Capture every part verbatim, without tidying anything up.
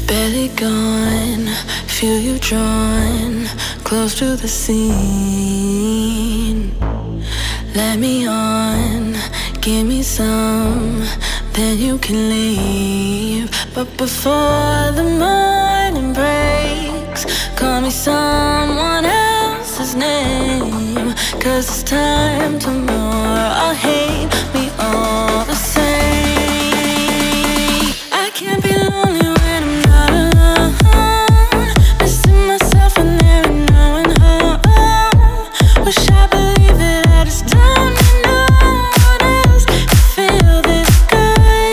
Barely gone, feel you drawn close to the scene. Let me on, give me some, then you can leave. But before the morning breaks, call me someone else's name. Cause it's time to more, I'll hate me all the same. I can't be lonely when I'm not alone, missing myself and never knowing home. Wish I believed that I just don't need no one else to feel this good,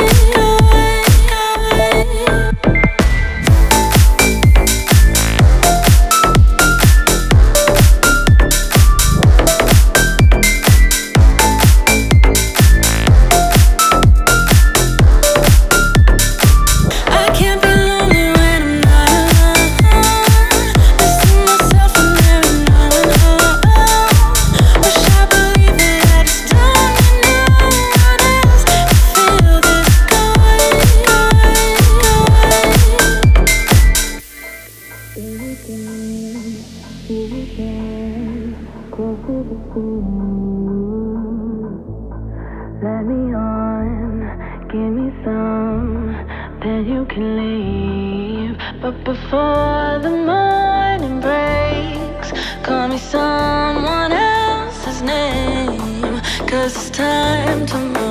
let me on, give me some, then you can leave. But before the morning breaks, call me someone else's name. Cause it's time to move.